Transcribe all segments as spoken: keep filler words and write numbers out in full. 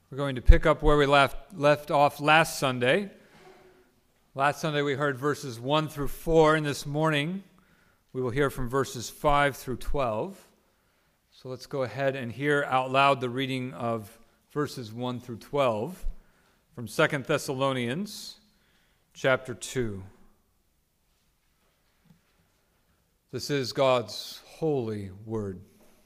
We're going to pick up where we left, left off last Sunday. Last Sunday we heard verses one through four, and this morning we will hear from verses five through twelve. So let's go ahead and hear out loud the reading of verses one through twelve from Second Thessalonians chapter two. This is God's holy word.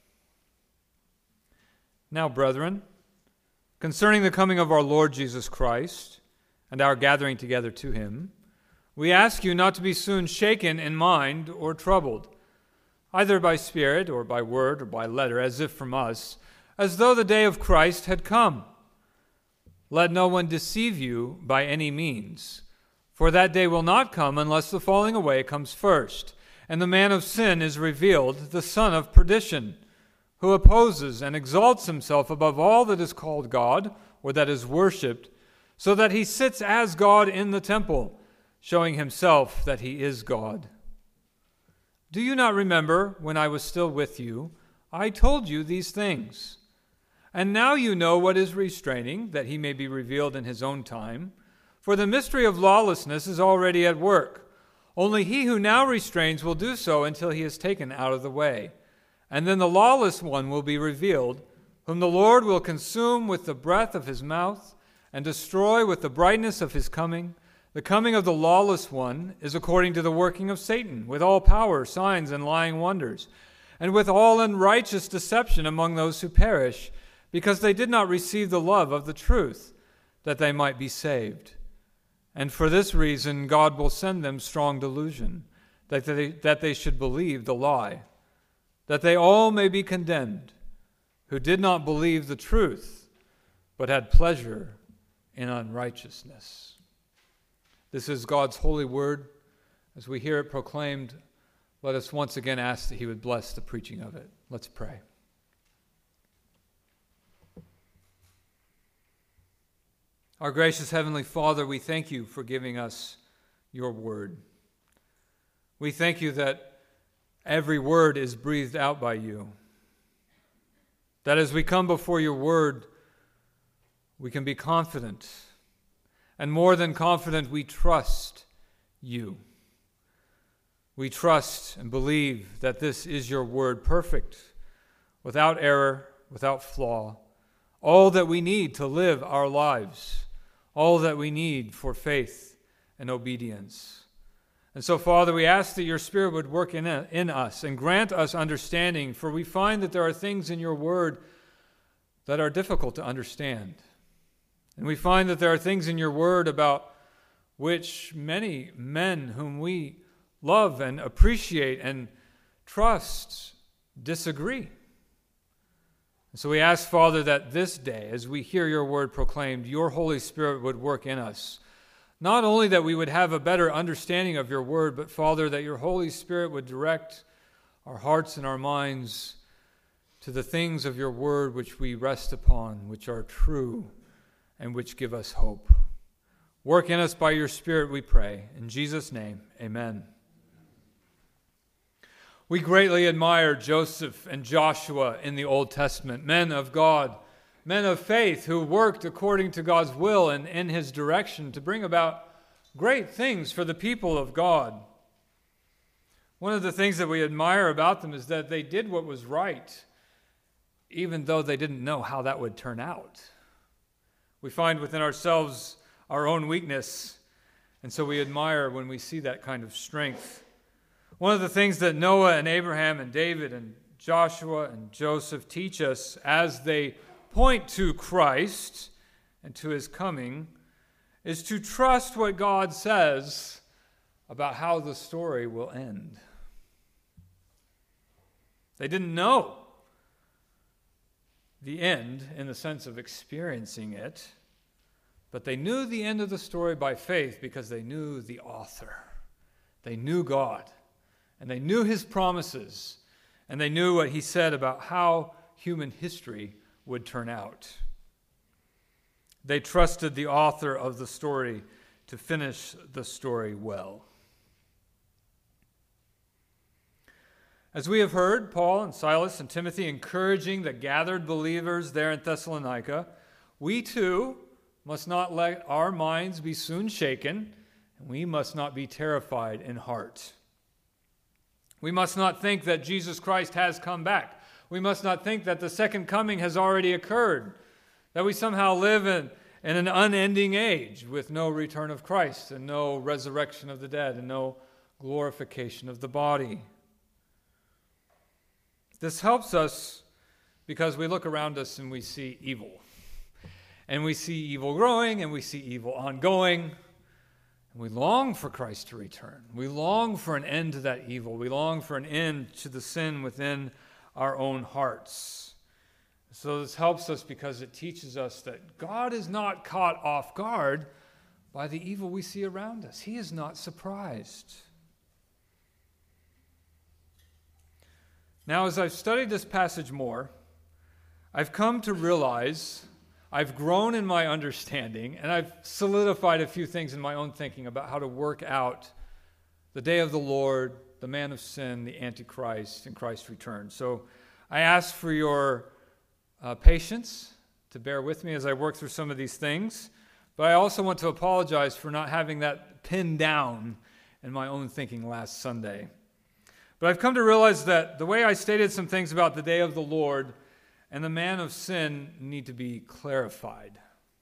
Now, brethren, concerning the coming of our Lord Jesus Christ and our gathering together to him, we ask you not to be soon shaken in mind or troubled, either by spirit or by word or by letter, as if from us, as though the day of Christ had come. Let no one deceive you by any means, for that day will not come unless the falling away comes first, and the man of sin is revealed, the son of perdition, who opposes and exalts himself above all that is called God or that is worshipped, so that he sits as God in the temple, showing himself that he is God. Do you not remember when I was still with you, I told you these things? And now you know what is restraining, that he may be revealed in his own time. For the mystery of lawlessness is already at work. Only he who now restrains will do so until he is taken out of the way. And then the lawless one will be revealed, whom the Lord will consume with the breath of his mouth and destroy with the brightness of his coming. The coming of the lawless one is according to the working of Satan, with all power, signs, and lying wonders, and with all unrighteous deception among those who perish, because they did not receive the love of the truth, that they might be saved. And for this reason God will send them strong delusion, that they, that they should believe the lie, that they all may be condemned, who did not believe the truth, but had pleasure in unrighteousness. This is God's holy word. As we hear it proclaimed, let us once again ask that he would bless the preaching of it. Let's pray. Our gracious Heavenly Father, we thank you for giving us your word. We thank you that every word is breathed out by you. That as we come before your word, we can be confident. And more than confident, we trust you. We trust and believe that this is your word, perfect, without error, without flaw, all that we need to live our lives, all that we need for faith and obedience. And so, Father, we ask that your Spirit would work in, in us and grant us understanding, for we find that there are things in your word that are difficult to understand. And we find that there are things in your word about which many men whom we love and appreciate and trust disagree. And so we ask, Father, that this day, as we hear your word proclaimed, your Holy Spirit would work in us. Not only that we would have a better understanding of your word, but, Father, that your Holy Spirit would direct our hearts and our minds to the things of your word which we rest upon, which are true and which give us hope. Work in us by your Spirit, we pray. In Jesus' name, amen. We greatly admire Joseph and Joshua in the Old Testament, men of God, men of faith who worked according to God's will and in his direction to bring about great things for the people of God. One of the things that we admire about them is that they did what was right, even though they didn't know how that would turn out. We find within ourselves our own weakness, and so we admire when we see that kind of strength. One of the things that Noah and Abraham and David and Joshua and Joseph teach us as they point to Christ and to his coming is to trust what God says about how the story will end. They didn't know the end in the sense of experiencing it, but they knew the end of the story by faith because they knew the author. They knew God, and they knew his promises, and they knew what he said about how human history would turn out. They trusted the author of the story to finish the story well. As we have heard, Paul and Silas and Timothy encouraging the gathered believers there in Thessalonica, We too must not let our minds be soon shaken, and we must not be terrified in heart. We must not think that Jesus Christ has come back. We must not think that the second coming has already occurred, that we somehow live in, in an unending age with no return of Christ and no resurrection of the dead and no glorification of the body. This helps us because we look around us and we see evil. And we see evil growing and we see evil ongoing. And we long for Christ to return. We long for an end to that evil. We long for an end to the sin within our own hearts. So this helps us because it teaches us that God is not caught off guard by the evil we see around us. He is not surprised. Now, as I've studied this passage more, I've come to realize I've grown in my understanding, and I've solidified a few things in my own thinking about how to work out the day of the Lord, the man of sin, the Antichrist, and Christ's return. So I ask for your uh, patience to bear with me as I work through some of these things, but I also want to apologize for not having that pinned down in my own thinking last Sunday. But I've come to realize that the way I stated some things about the day of the Lord and the man of sin need to be clarified.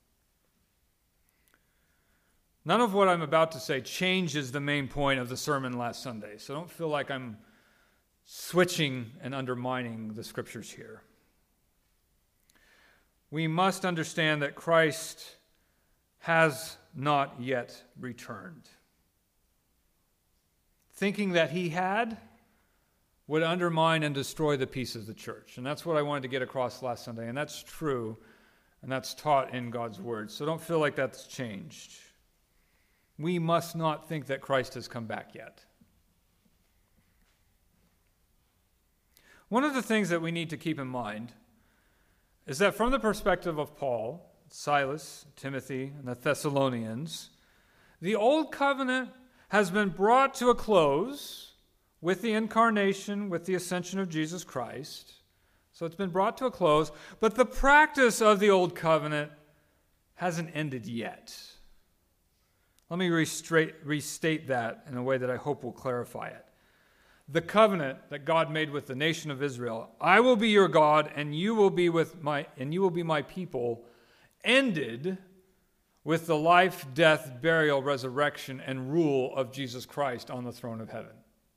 None of what I'm about to say changes the main point of the sermon last Sunday, so don't feel like I'm switching and undermining the scriptures here. We must understand that Christ has not yet returned. Thinking that he had would undermine and destroy the peace of the church. And that's what I wanted to get across last Sunday. And that's true. And that's taught in God's word. So don't feel like that's changed. We must not think that Christ has come back yet. One of the things that we need to keep in mind is that from the perspective of Paul, Silas, Timothy, and the Thessalonians, the old covenant has been brought to a close with the incarnation, with the ascension of Jesus Christ. So it's been brought to a close, but the practice of the old covenant hasn't ended yet. Let me restate, restate that in a way that I hope will clarify it. The covenant that God made with the nation of Israel, I will be your God and you will be with my and you will be my people, ended with the life, death, burial, resurrection, and rule of Jesus Christ on the throne of heaven.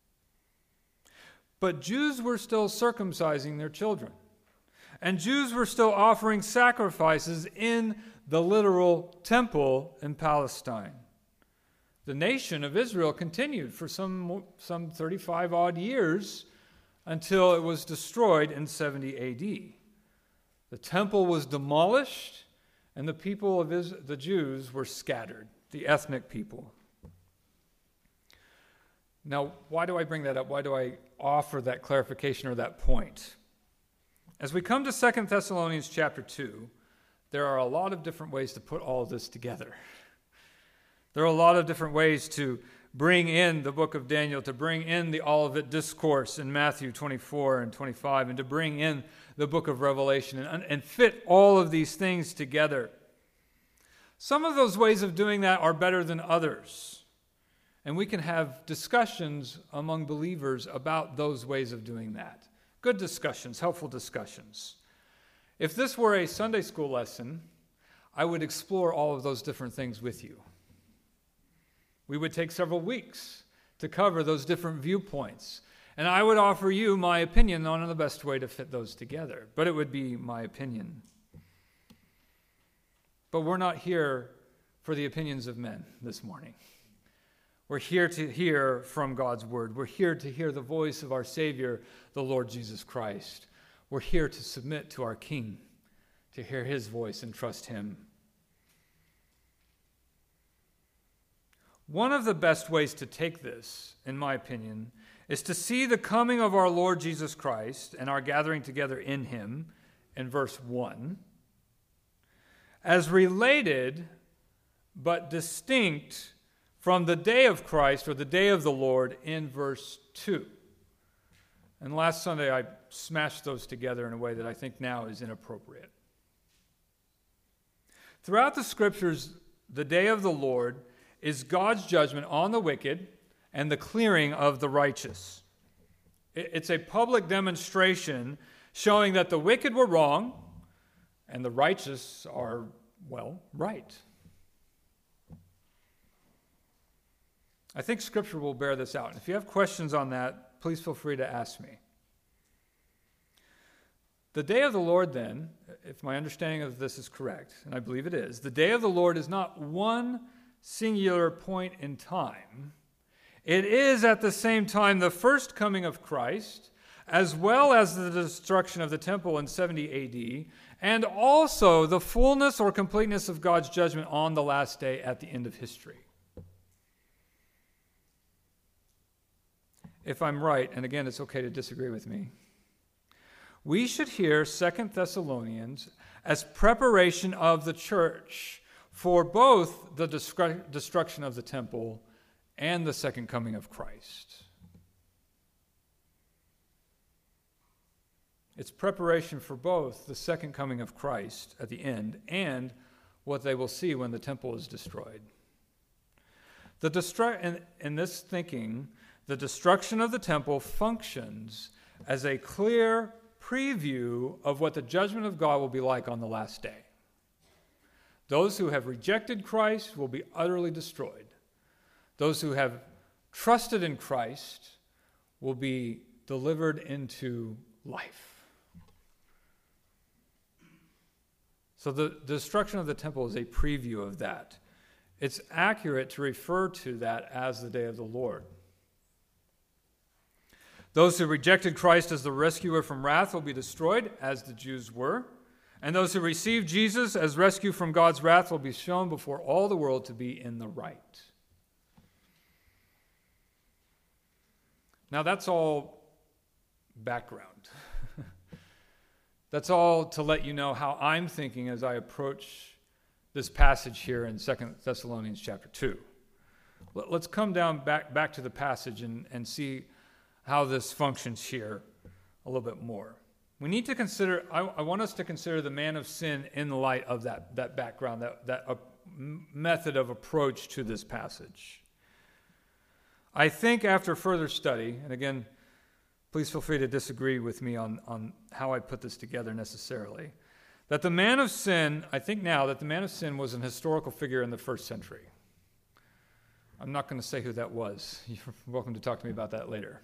But Jews were still circumcising their children. And Jews were still offering sacrifices in the literal temple in Palestine. The nation of Israel continued for some, some thirty-five odd years until it was destroyed in seventy A D. The temple was demolished, and the people of Israel, the Jews were scattered, the ethnic people. Now, why do I bring that up? Why do I offer that clarification or that point? As we come to Second Thessalonians chapter two, there are a lot of different ways to put all of this together. There are a lot of different ways to bring in the book of Daniel, to bring in the Olivet Discourse in Matthew twenty-four and twenty-five, and to bring in the book of Revelation and, and fit all of these things together. Some of those ways of doing that are better than others. And we can have discussions among believers about those ways of doing that. Good discussions, helpful discussions. If this were a Sunday school lesson, I would explore all of those different things with you. We would take several weeks to cover those different viewpoints. And I would offer you my opinion on the best way to fit those together. But it would be my opinion. But we're not here for the opinions of men this morning. We're here to hear from God's word. We're here to hear the voice of our Savior, the Lord Jesus Christ. We're here to submit to our King, to hear his voice and trust him. One of the best ways to take this, in my opinion, is to see the coming of our Lord Jesus Christ and our gathering together in him in verse one as related but distinct from the day of Christ or the day of the Lord in verse two. And last Sunday I smashed those together in a way that I think now is inappropriate. Throughout the scriptures, the day of the Lord is God's judgment on the wicked and the clearing of the righteous. It's a public demonstration showing that the wicked were wrong and the righteous are, well, right. I think Scripture will bear this out. If you have questions on that, please feel free to ask me. The day of the Lord, then, if my understanding of this is correct, and I believe it is, the day of the Lord is not one singular point in time. It is at the same time the first coming of Christ, as well as the destruction of the temple in seventy A D, and also the fullness or completeness of God's judgment on the last day at the end of history. If I'm right, and again, it's okay to disagree with me, we should hear Second Thessalonians as preparation of the church for both the destru- destruction of the temple and the second coming of Christ. It's preparation for both the second coming of Christ at the end and what they will see when the temple is destroyed. The destru- in, in this thinking, the destruction of the temple functions as a clear preview of what the judgment of God will be like on the last day. Those who have rejected Christ will be utterly destroyed. Those who have trusted in Christ will be delivered into life. So the destruction of the temple is a preview of that. It's accurate to refer to that as the day of the Lord. Those who rejected Christ as the rescuer from wrath will be destroyed, as the Jews were. And those who receive Jesus as rescue from God's wrath will be shown before all the world to be in the right. Now that's all background. That's all to let you know how I'm thinking as I approach this passage here in Second Thessalonians chapter two. Let's come down back, back to the passage and, and see how this functions here a little bit more. We need to consider, I, I want us to consider the man of sin in the light of that, that background, that, that uh, method of approach to this passage. I think after further study, and again, please feel free to disagree with me on, on how I put this together necessarily, that the man of sin, I think now that the man of sin was an historical figure in the first century. I'm not going to say who that was. You're welcome to talk to me about that later.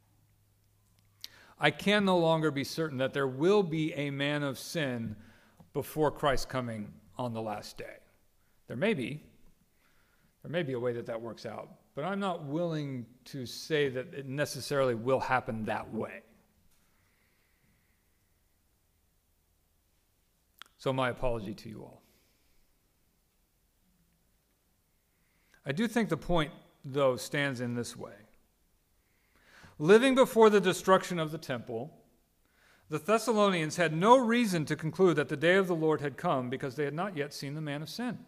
I can no longer be certain that there will be a man of sin before Christ's coming on the last day. There may be. There may be a way that that works out, but I'm not willing to say that it necessarily will happen that way. So my apology to you all. I do think the point, though, stands in this way. Living before the destruction of the temple, the Thessalonians had no reason to conclude that the day of the Lord had come because they had not yet seen the man of sin.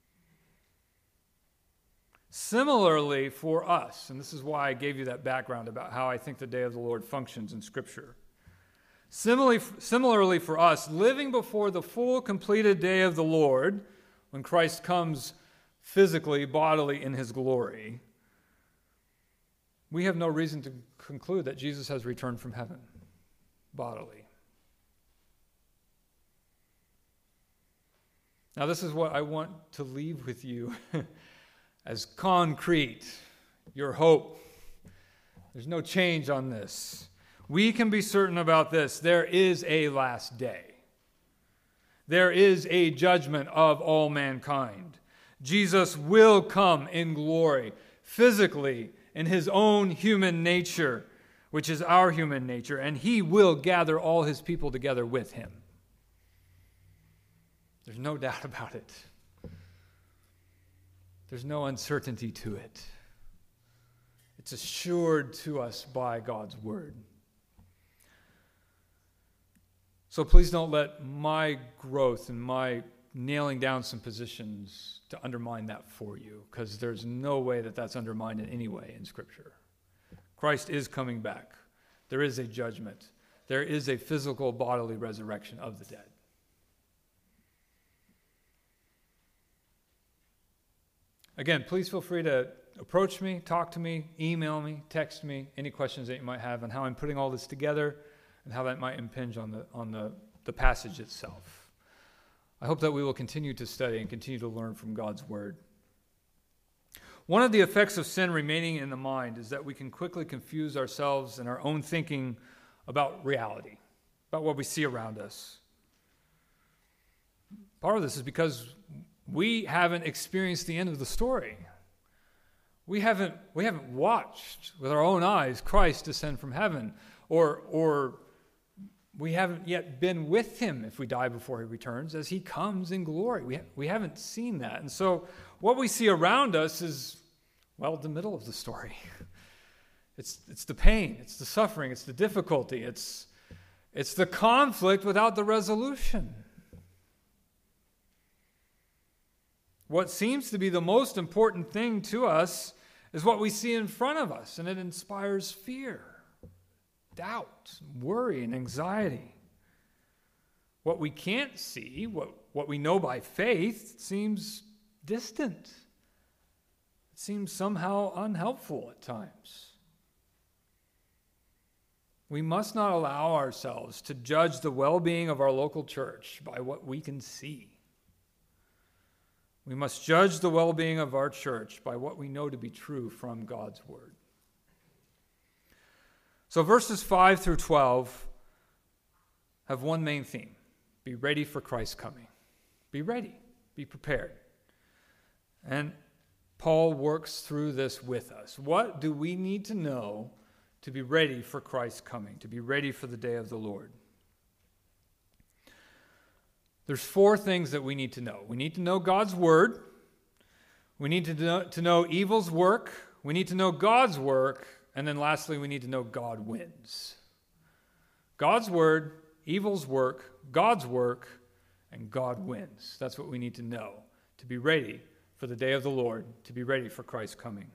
Similarly for us, and this is why I gave you that background about how I think the day of the Lord functions in Scripture. Similarly, similarly for us, living before the full completed day of the Lord, when Christ comes physically, bodily in his glory, we have no reason to conclude that Jesus has returned from heaven, bodily. Now, this is what I want to leave with you as concrete, your hope. There's no change on this. We can be certain about this. There is a last day. There is a judgment of all mankind. Jesus will come in glory, physically, in his own human nature, which is our human nature, and he will gather all his people together with him. There's no doubt about it. There's no uncertainty to it. It's assured to us by God's word. So please don't let my growth and my nailing down some positions to undermine that for you, because there's no way that that's undermined in any way in Scripture. Christ is coming back. There is a judgment. There is a physical bodily resurrection of the dead. Again, please feel free to approach me, talk to me, email me, text me, any questions that you might have on how I'm putting all this together and how that might impinge on the on the, the passage itself. I hope that we will continue to study and continue to learn from God's Word. One of the effects of sin remaining in the mind is that we can quickly confuse ourselves and our own thinking about reality, about what we see around us. Part of this is because we haven't experienced the end of the story. We haven't we haven't watched with our own eyes Christ descend from heaven, or or we haven't yet been with him if we die before he returns as he comes in glory. We, ha- we haven't seen that. And so what we see around us is, well, the middle of the story. It's it's the pain, it's the suffering, it's the difficulty, it's it's the conflict without the resolution. What seems to be the most important thing to us is what we see in front of us, and it inspires fear, doubt, worry, and anxiety. What we can't see, what, what we know by faith, seems distant. It seems somehow unhelpful at times. We must not allow ourselves to judge the well-being of our local church by what we can see. We must judge the well-being of our church by what we know to be true from God's Word. So verses five through twelve have one main theme. Be ready for Christ's coming. Be ready. Be prepared. And Paul works through this with us. What do we need to know to be ready for Christ's coming, to be ready for the day of the Lord? There's four things that we need to know. We need to know God's Word. We need to know, to know evil's work. We need to know God's work. And then lastly, we need to know God wins. God's Word, evil's work, God's work, and God wins. That's what we need to know to be ready for the day of the Lord, to be ready for Christ's coming.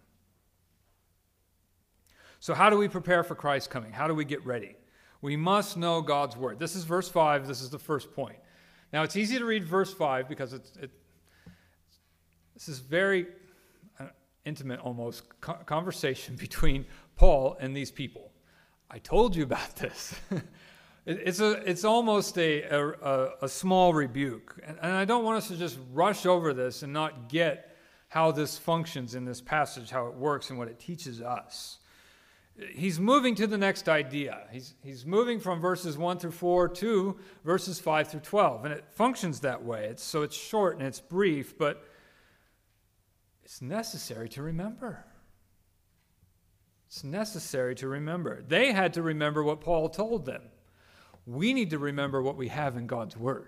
So how do we prepare for Christ's coming? How do we get ready? We must know God's Word. This is verse five. This is the first point. Now, it's easy to read verse five because it's, it, this is very uh, intimate, almost, co- conversation between Paul and these people. I told you about this. it, it's a, it's almost a, a, a small rebuke. And, and I don't want us to just rush over this and not get how this functions in this passage, how it works and what it teaches us. He's moving to the next idea. He's, he's moving from verses one through four to verses five through twelve. And it functions that way. It's, so it's short and it's brief, but it's necessary to remember. It's necessary to remember. They had to remember what Paul told them. We need to remember what we have in God's Word.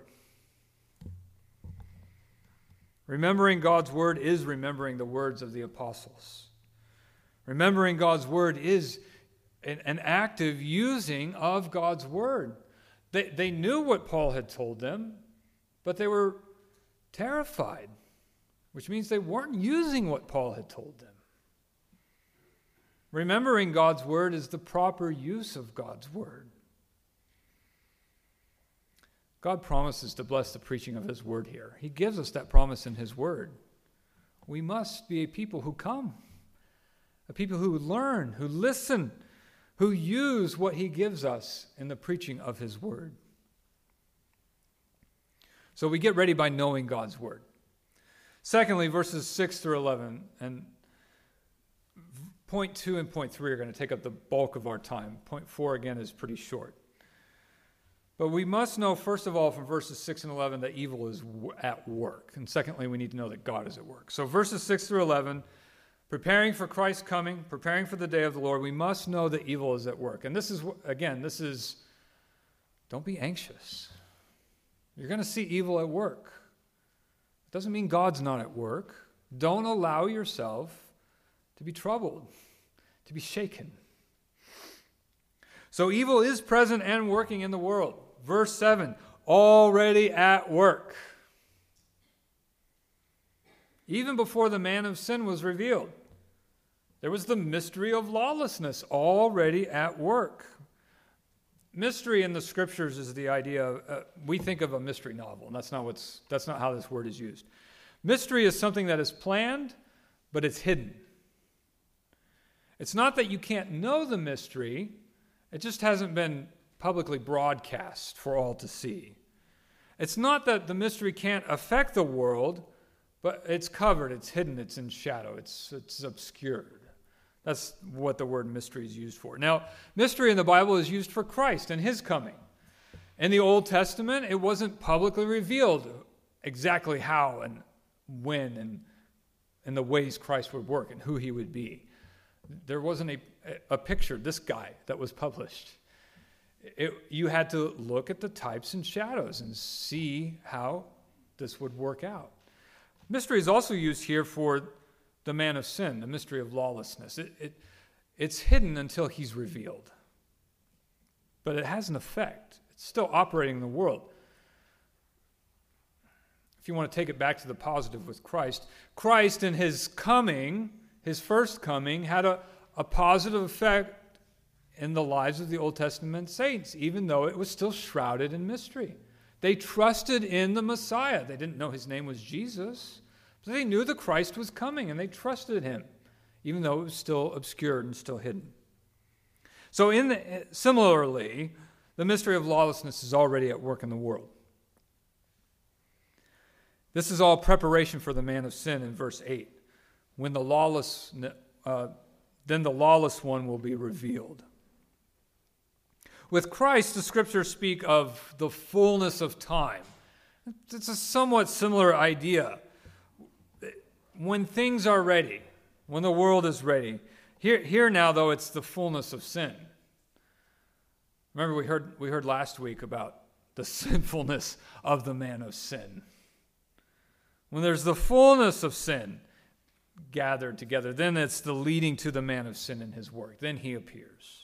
Remembering God's Word is remembering the words of the apostles. Remembering God's Word is an, an active using of God's Word. They, they knew what Paul had told them, but they were terrified, which means they weren't using what Paul had told them. Remembering God's Word is the proper use of God's Word. God promises to bless the preaching of His Word here. He gives us that promise in His Word. We must be a people who come. A people who learn, who listen, who use what He gives us in the preaching of His Word. So we get ready by knowing God's Word. Secondly, verses six through eleven, and point two and point three are going to take up the bulk of our time. Point four, again, is pretty short. But we must know, first of all, from verses six and eleven, that evil is at work. And secondly, we need to know that God is at work. So verses six through eleven, preparing for Christ's coming, preparing for the day of the Lord, we must know that evil is at work. And this is, again, this is, don't be anxious. You're going to see evil at work. It doesn't mean God's not at work. Don't allow yourself to be troubled, to be shaken. So evil is present and working in the world. Verse seven, already at work. Even before the man of sin was revealed, there was the mystery of lawlessness already at work. Mystery in the Scriptures is the idea of, uh, we think of a mystery novel, and that's not what's that's not how this word is used. Mystery is something that is planned, but it's hidden. It's not that you can't know the mystery, it just hasn't been publicly broadcast for all to see. It's not that the mystery can't affect the world, but it's covered, it's hidden, it's in shadow, it's, it's obscured. That's what the word mystery is used for. Now, mystery in the Bible is used for Christ and his coming. In the Old Testament, it wasn't publicly revealed exactly how and when and, and the ways Christ would work and who he would be. There wasn't a, a picture, this guy, that was published. It, you had to look at the types and shadows and see how this would work out. Mystery is also used here for the man of sin, the mystery of lawlessness. It, it, it's hidden until he's revealed. But it has an effect. It's still operating in the world. If you want to take it back to the positive with Christ, Christ in his coming, his first coming, had a, a positive effect in the lives of the Old Testament saints, even though it was still shrouded in mystery. They trusted in the Messiah. They didn't know his name was Jesus, but they knew the Christ was coming, and they trusted him, even though it was still obscured and still hidden. So in the, similarly, the mystery of lawlessness is already at work in the world. This is all preparation for the man of sin in verse eight. When the lawless, uh, then the lawless one will be revealed. With Christ, the scriptures speak of the fullness of time. It's a somewhat similar idea. When things are ready, when the world is ready. Here, here now, though, it's the fullness of sin. Remember, we heard, we heard last week about the sinfulness of the man of sin. When there's the fullness of sin gathered together, then it's the leading to the man of sin in his work. Then he appears.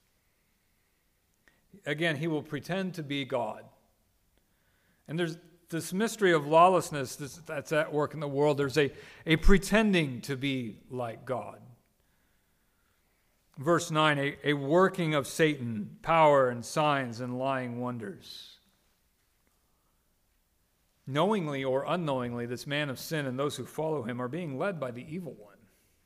Again, he will pretend to be God. And there's this mystery of lawlessness this, that's at work in the world. There's a, a pretending to be like God. Verse nine, a, a working of Satan, power and signs and lying wonders. Knowingly or unknowingly, this man of sin and those who follow him are being led by the evil one.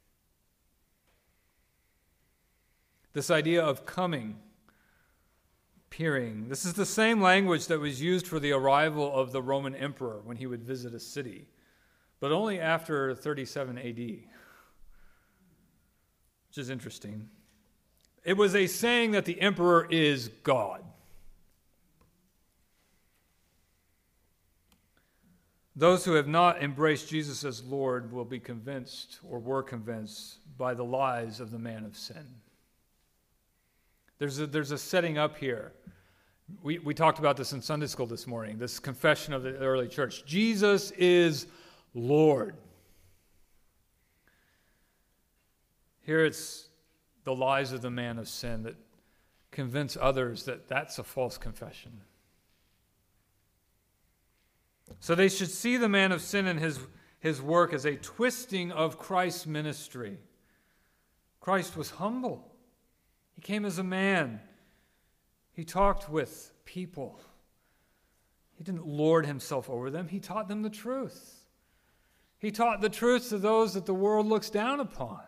This idea of coming, appearing. This is the same language that was used for the arrival of the Roman emperor when he would visit a city, but only after thirty-seven A D, which is interesting. It was a saying that the emperor is God. Those who have not embraced Jesus as Lord will be convinced, or were convinced, by the lies of the man of sin. There's a, there's a setting up here. We, we talked about this in Sunday school this morning, this confession of the early church. Jesus is Lord. Here it's the lies of the man of sin that convince others that that's a false confession. So they should see the man of sin and his, his work as a twisting of Christ's ministry. Christ was humble. He came as a man. He talked with people. He didn't lord himself over them. He taught them the truth. He taught the truth to those that the world looks down upon.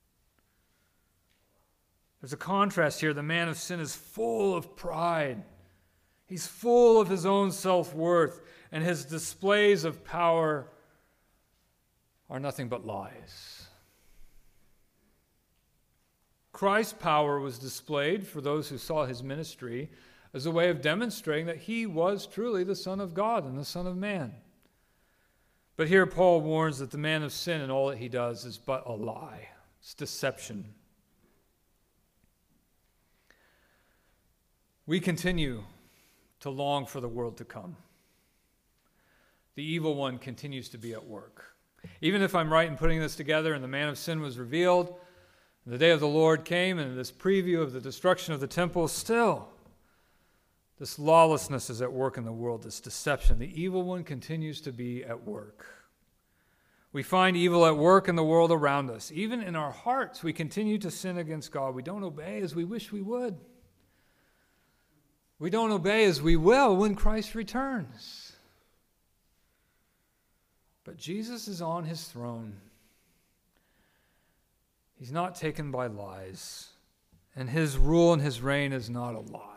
There's a contrast here. The man of sin is full of pride. He's full of his own self-worth, and his displays of power are nothing but lies. Christ's power was displayed for those who saw his ministry as a way of demonstrating that he was truly the Son of God and the Son of Man. But here Paul warns that the man of sin and all that he does is but a lie. It's deception. We continue to long for the world to come. The evil one continues to be at work. Even if I'm right in putting this together and the man of sin was revealed, the day of the Lord came, and this preview of the destruction of the temple, still, this lawlessness is at work in the world, this deception. The evil one continues to be at work. We find evil at work in the world around us. Even in our hearts, we continue to sin against God. We don't obey as we wish we would. We don't obey as we will when Christ returns. But Jesus is on his throne. He's not taken by lies, and his rule and his reign is not a lie.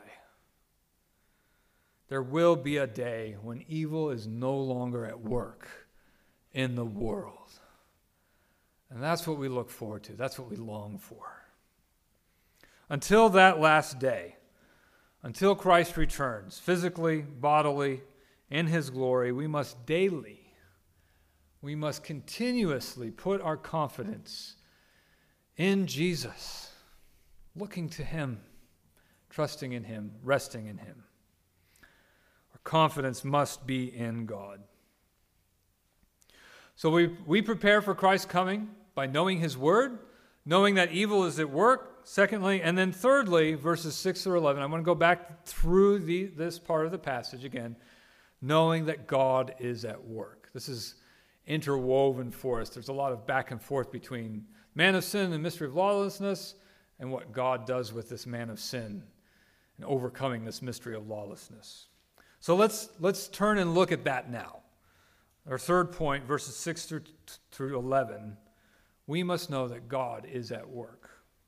There will be a day when evil is no longer at work in the world. And that's what we look forward to. That's what we long for. Until that last day, until Christ returns, physically, bodily, in his glory, we must daily, we must continuously put our confidence in Jesus, looking to him, trusting in him, resting in him. Our confidence must be in God. So we, we prepare for Christ's coming by knowing his word, knowing that evil is at work, secondly, and then thirdly, verses six through eleven. I want to go back through the, this part of the passage again, knowing that God is at work. This is interwoven for us. There's a lot of back and forth between man of sin and mystery of lawlessness and what God does with this man of sin and overcoming this mystery of lawlessness. So let's let's turn and look at that now. Our third point, verses six through, through eleven, we must know that God is at work.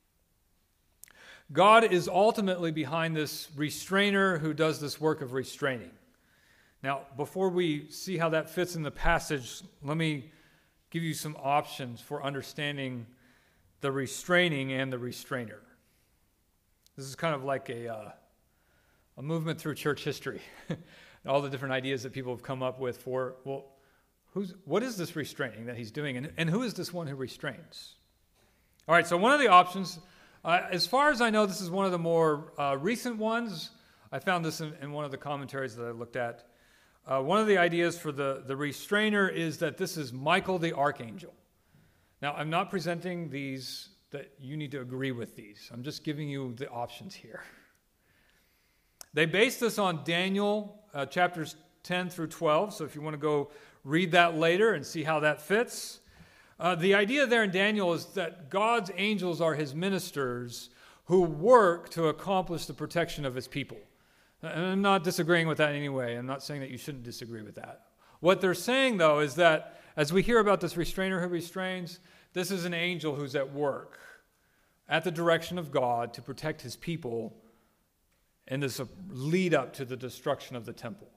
God is ultimately behind this restrainer who does this work of restraining. Now, before we see how that fits in the passage, let me give you some options for understanding the restraining and the restrainer. This is kind of like a, uh, a movement through church history. All the different ideas that people have come up with for, well, who's, what is this restraining that he's doing? And, and who is this one who restrains? All right, so one of the options, uh, as far as I know, this is one of the more uh, recent ones. I found this in, in one of the commentaries that I looked at. Uh, one of the ideas for the, the restrainer is that this is Michael the archangel. Now, I'm not presenting these, that you need to agree with these. I'm just giving you the options here. They base this on Daniel uh, chapters ten through twelve, so if you want to go read that later and see how that fits. Uh, the idea there in Daniel is that God's angels are his ministers who work to accomplish the protection of his people. And I'm not disagreeing with that in any way. I'm not saying that you shouldn't disagree with that. What they're saying, though, is that as we hear about this restrainer who restrains, this is an angel who's at work at the direction of God to protect his people in this lead up to the destruction of the temple.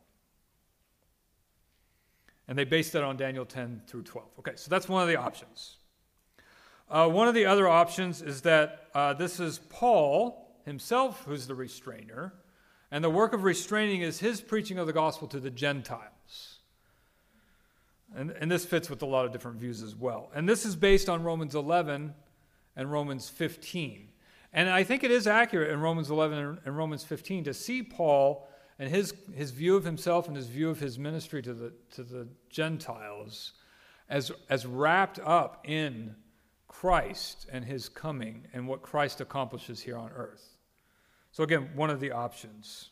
And they based that on Daniel ten through twelve. Okay, so that's one of the options. Uh, one of the other options is that uh, this is Paul himself who's the restrainer, and the work of restraining is his preaching of the gospel to the Gentiles. And, and this fits with a lot of different views as well. And this is based on Romans eleven and Romans fifteen. And I think it is accurate in Romans eleven and Romans fifteen to see Paul and his, his view of himself and his view of his ministry to the, to the Gentiles as, as wrapped up in Christ and his coming and what Christ accomplishes here on earth. So again, one of the options.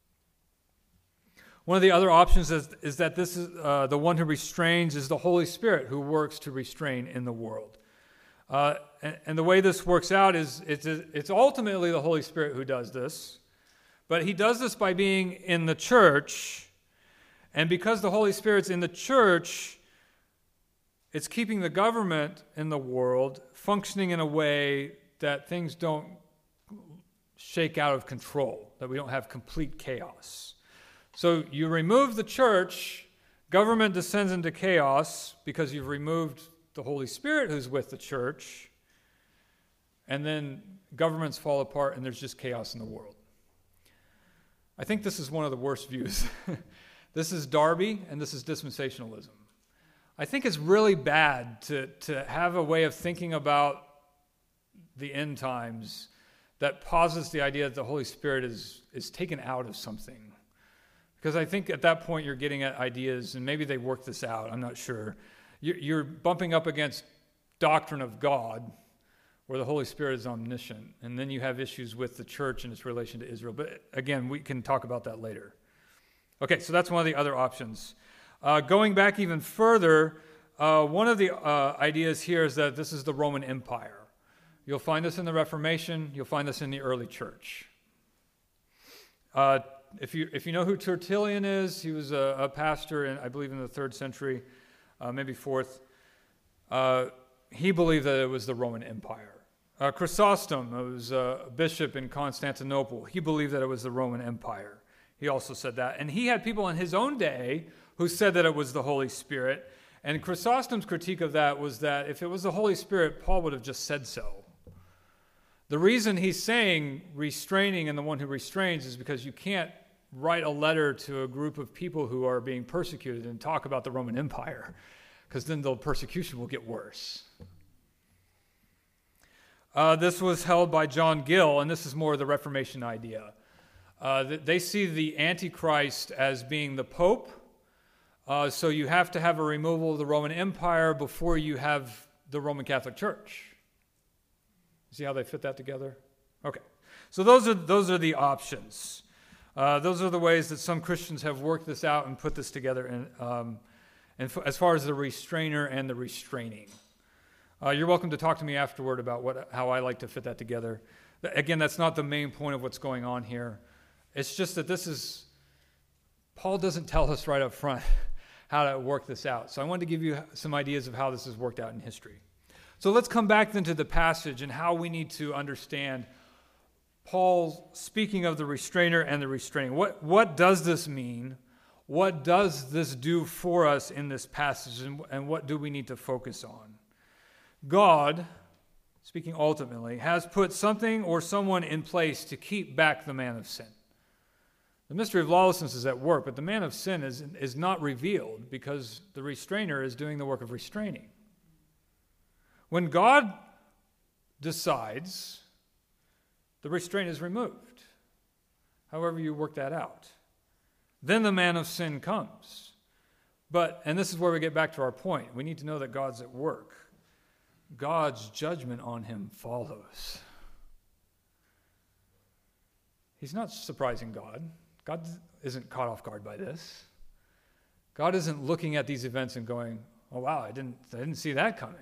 One of the other options is, is that this is uh, the one who restrains is the Holy Spirit who works to restrain in the world. Uh, and, and the way this works out is it's, it's ultimately the Holy Spirit who does this, but he does this by being in the church, and because the Holy Spirit's in the church, it's keeping the government in the world functioning in a way that things don't shake out of control, that we don't have complete chaos. So you remove the church, government descends into chaos because you've removed the Holy Spirit who's with the church, and then governments fall apart and there's just chaos in the world. I think this is one of the worst views. This is Darby and this is dispensationalism. I think it's really bad to, to have a way of thinking about the end times that posits the idea that the Holy Spirit is, is taken out of something. Because I think at that point you're getting at ideas, and maybe they work this out, I'm not sure. You're bumping up against doctrine of God, where the Holy Spirit is omniscient, and then you have issues with the church and its relation to Israel. But again, we can talk about that later. Okay, so that's one of the other options. Uh, going back even further, uh, one of the uh, ideas here is that this is the Roman Empire. You'll find this in the Reformation. You'll find this in the early church. Uh, if you if you know who Tertullian is, he was a, a pastor, in, I believe, in the third century, uh, maybe fourth. Uh, he believed that it was the Roman Empire. Uh, Chrysostom, who was a bishop in Constantinople, he believed that it was the Roman Empire. He also said that. And he had people in his own day who said that it was the Holy Spirit. And Chrysostom's critique of that was that if it was the Holy Spirit, Paul would have just said so. The reason he's saying restraining and the one who restrains is because you can't write a letter to a group of people who are being persecuted and talk about the Roman Empire, because then the persecution will get worse. Uh, this was held by John Gill, and this is more the Reformation idea. Uh, they see the Antichrist as being the Pope, uh, so you have to have a removal of the Roman Empire before you have the Roman Catholic Church. See how they fit that together? Okay, so those are those are the options. Uh, those are the ways that some Christians have worked this out and put this together, in, um, and f- as far as the restrainer and the restraining. Uh, you're welcome to talk to me afterward about what how I like to fit that together. Again, that's not the main point of what's going on here. It's just that this is, Paul doesn't tell us right up front how to work this out. So I wanted to give you some ideas of how this has worked out in history. So let's come back then to the passage and how we need to understand Paul speaking of the restrainer and the restraining. What, what does this mean? What does this do for us in this passage, and, and what do we need to focus on? God, speaking ultimately, has put something or someone in place to keep back the man of sin. The mystery of lawlessness is at work, but the man of sin is, is not revealed because the restrainer is doing the work of restraining. When God decides, the restraint is removed, however you work that out. Then the man of sin comes. But, and this is where we get back to our point, we need to know that God's at work. God's judgment on him follows. He's not surprising God. God isn't caught off guard by this. God isn't looking at these events and going, oh wow, I didn't, I didn't see that coming.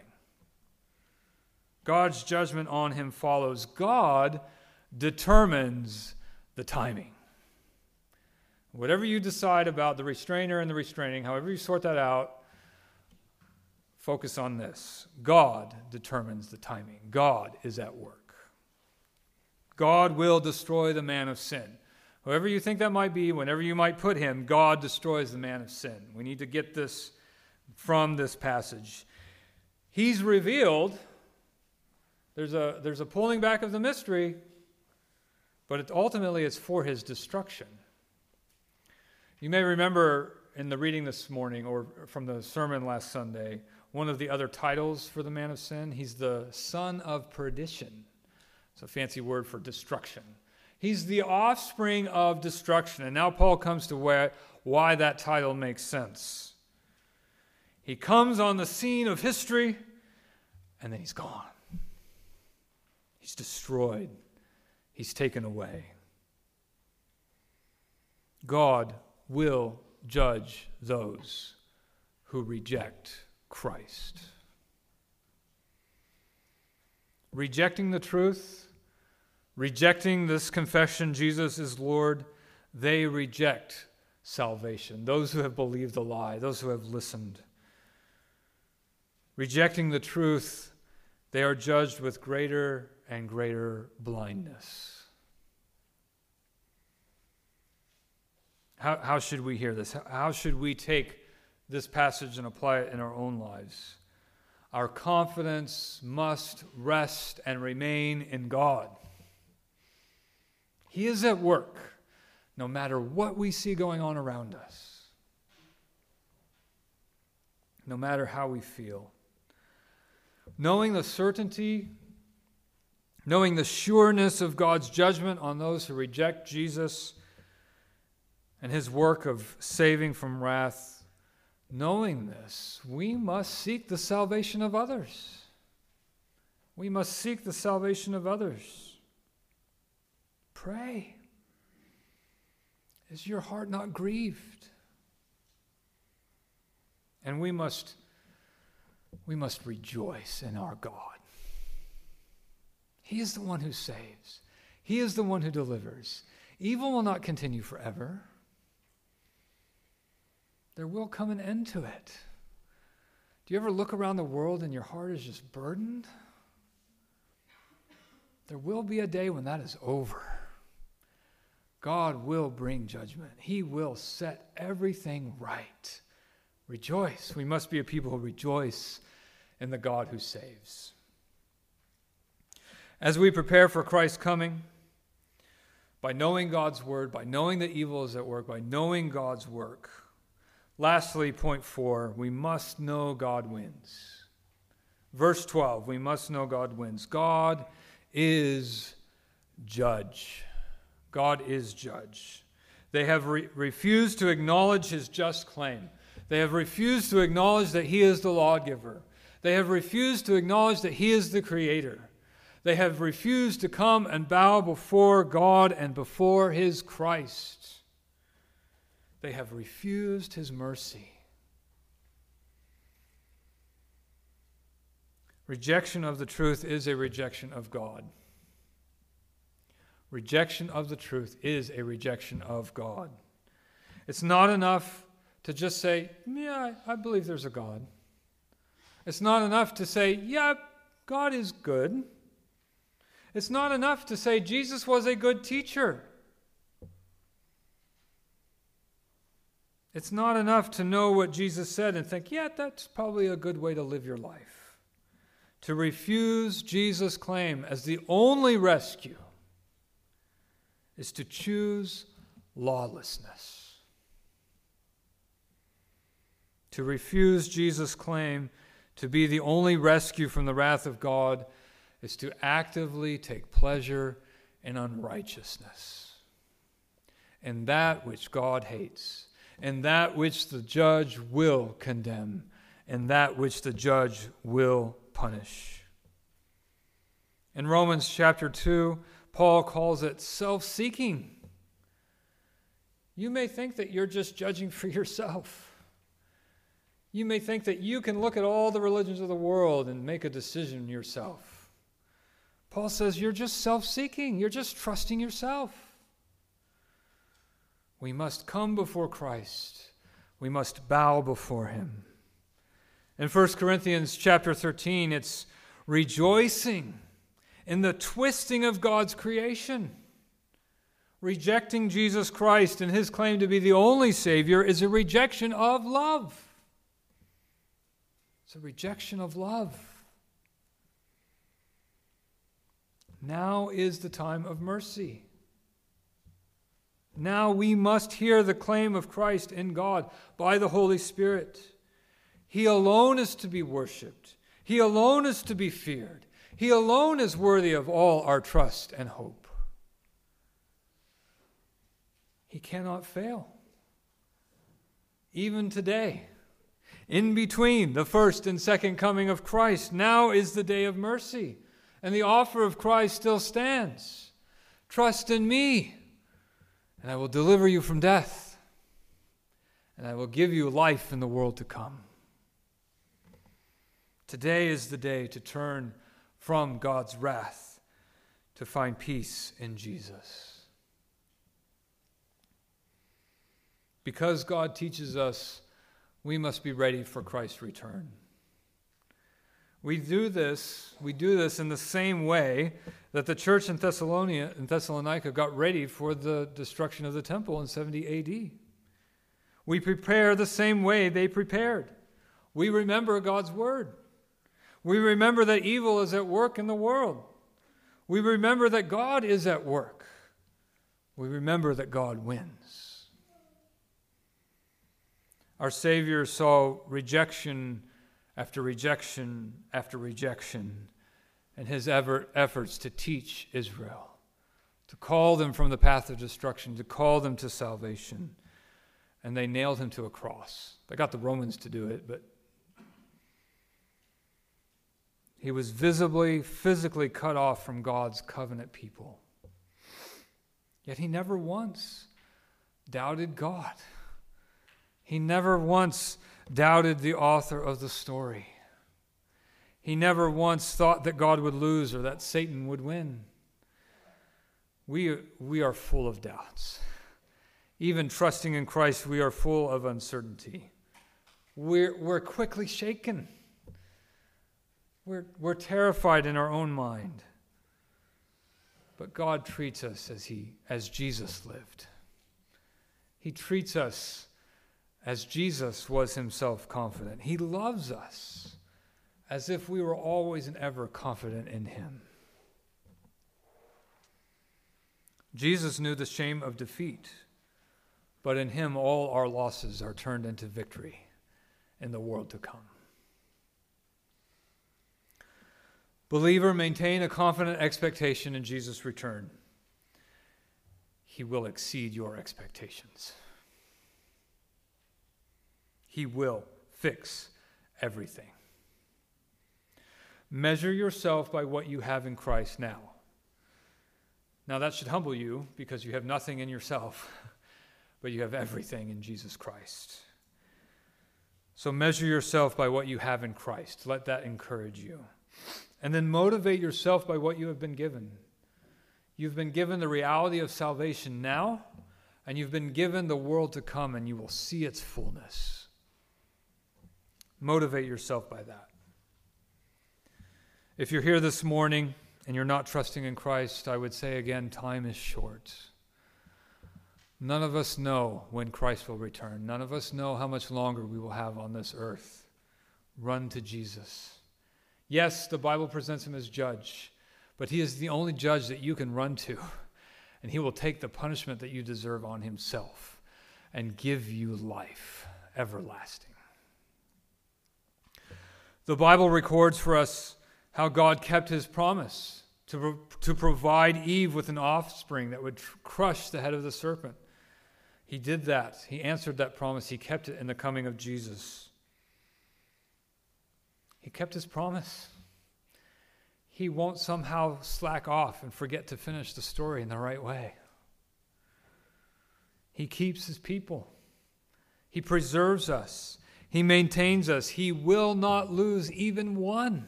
God's judgment on him follows. God determines the timing. Whatever you decide about the restrainer and the restraining, however you sort that out, focus on this. God determines the timing. God is at work. God will destroy the man of sin. Whoever you think that might be, whenever you might put him, God destroys the man of sin. We need to get this from this passage. He's revealed. There's a, there's a pulling back of the mystery, but it, ultimately it's for his destruction. You may remember in the reading this morning or from the sermon last Sunday, one of the other titles for the man of sin, he's the son of perdition. It's a fancy word for destruction. He's the offspring of destruction. And now Paul comes to where, why that title makes sense. He comes on the scene of history, and then he's gone. He's destroyed. He's taken away. God will judge those who reject Christ. Rejecting the truth, rejecting this confession Jesus is Lord, they reject salvation. Those who have believed the lie, those who have listened. Rejecting the truth, they are judged with greater and greater blindness. How, how should we hear this? How should we take this passage and apply it in our own lives? Our confidence must rest and remain in God. He is at work, no matter what we see going on around us, no matter how we feel. Knowing the certainty, knowing the sureness of God's judgment on those who reject Jesus and his work of saving from wrath, knowing this, we must seek the salvation of others. We must seek the salvation of others. Pray. Is your heart not grieved? And we must, we must rejoice in our God. He is the one who saves. He is the one who delivers. Evil will not continue forever. There will come an end to it. Do you ever look around the world and your heart is just burdened? There will be a day when that is over. God will bring judgment. He will set everything right. Rejoice. We must be a people who rejoice in the God who saves. As we prepare for Christ's coming, by knowing God's word, by knowing that evil is at work, by knowing God's work, lastly, point four, we must know God wins. Verse twelve, we must know God wins. God is judge. God is judge. They have re- refused to acknowledge his just claim. They have refused to acknowledge that he is the lawgiver. They have refused to acknowledge that he is the creator. They have refused to come and bow before God and before his Christ. They have refused his mercy. Rejection of the truth is a rejection of God. Rejection of the truth is a rejection of God. It's not enough to just say, yeah, I believe there's a God. It's not enough to say, yeah, God is good. It's not enough to say Jesus was a good teacher. It's not enough to know what Jesus said and think, yeah, that's probably a good way to live your life. To refuse Jesus' claim as the only rescue is to choose lawlessness. To refuse Jesus' claim to be the only rescue from the wrath of God is to actively take pleasure in unrighteousness, in that which God hates, in that which the judge will condemn, in that which the judge will punish. In Romans chapter two, Paul calls it self-seeking. You may think that you're just judging for yourself. You may think that you can look at all the religions of the world and make a decision yourself. Paul says you're just self-seeking. You're just trusting yourself. We must come before Christ. We must bow before him. In First Corinthians chapter thirteen, it's rejoicing in the twisting of God's creation. Rejecting Jesus Christ and his claim to be the only Savior is a rejection of love. It's a rejection of love. Now is the time of mercy. Now we must hear the claim of Christ in God by the Holy Spirit. He alone is to be worshipped. He alone is to be feared. He alone is worthy of all our trust and hope. He cannot fail. Even today, in between the first and second coming of Christ, now is the day of mercy. And the offer of Christ still stands. Trust in me, and I will deliver you from death, and I will give you life in the world to come. Today is the day to turn from God's wrath to find peace in Jesus. Because God teaches us, we must be ready for Christ's return. We do this, we do this in the same way that the church in Thessalonica, in Thessalonica got ready for the destruction of the temple in seventy A D. We prepare the same way they prepared. We remember God's word. We remember that evil is at work in the world. We remember that God is at work. We remember that God wins. Our Savior saw rejection after rejection after rejection in his ever efforts to teach Israel, to call them from the path of destruction, to call them to salvation. And they nailed him to a cross. They got the Romans to do it, but he was visibly, physically cut off from God's covenant people. Yet he never once doubted God. He never once doubted the author of the story. He never once thought that God would lose or that Satan would win. We, we are full of doubts. Even trusting in Christ, we are full of uncertainty. we're, we're quickly shaken. We're, we're terrified in our own mind. But God treats us as he, as Jesus lived. He treats us as Jesus was himself confident. He loves us as if we were always and ever confident in him. Jesus knew the shame of defeat, but in him all our losses are turned into victory in the world to come. Believer, maintain a confident expectation in Jesus' return. He will exceed your expectations. He will fix everything. Measure yourself by what you have in Christ now. Now that should humble you because you have nothing in yourself, but you have everything in Jesus Christ. So measure yourself by what you have in Christ. Let that encourage you. And then motivate yourself by what you have been given. You've been given the reality of salvation now, and you've been given the world to come, and you will see its fullness. Motivate yourself by that. If you're here this morning and you're not trusting in Christ, I would say again, time is short. None of us know when Christ will return. None of us know how much longer we will have on this earth. Run to Jesus. Yes, the Bible presents him as judge, but he is the only judge that you can run to, and he will take the punishment that you deserve on himself and give you life everlasting. The Bible records for us how God kept his promise to, to provide Eve with an offspring that would tr- crush the head of the serpent. He did that. He answered that promise. He kept it in the coming of Jesus. He kept his promise. He won't somehow slack off and forget to finish the story in the right way. He keeps his people. He preserves us. He maintains us. He will not lose even one.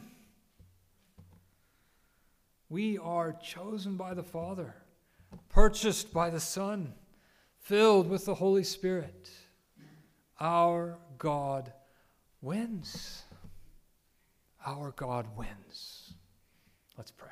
We are chosen by the Father, purchased by the Son, filled with the Holy Spirit. Our God wins. Our God wins. Let's pray.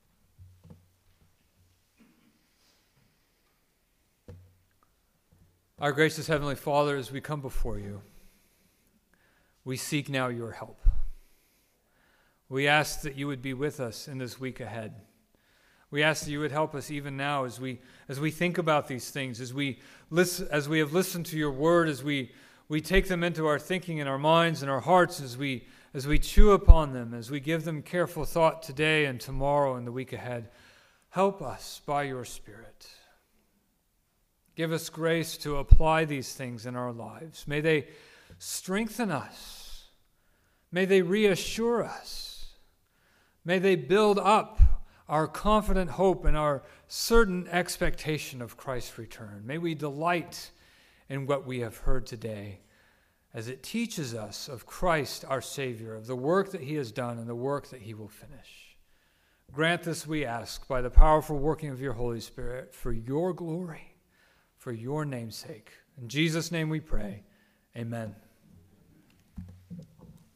Our gracious Heavenly Father, as we come before you, we seek now your help. We ask that you would be with us in this week ahead. We ask that you would help us even now as we as we think about these things, as we listen, as we have listened to your word, as we, we take them into our thinking and our minds and our hearts, as we as we chew upon them, as we give them careful thought today and tomorrow and the week ahead. Help us by your Spirit. Give us grace to apply these things in our lives. May they strengthen us. May they reassure us. May they build up our confident hope and our certain expectation of Christ's return. May we delight in what we have heard today as it teaches us of Christ our Savior, of the work that he has done and the work that he will finish. Grant this, we ask, by the powerful working of your Holy Spirit, for your glory, for your name's sake. In Jesus' name we pray. Amen.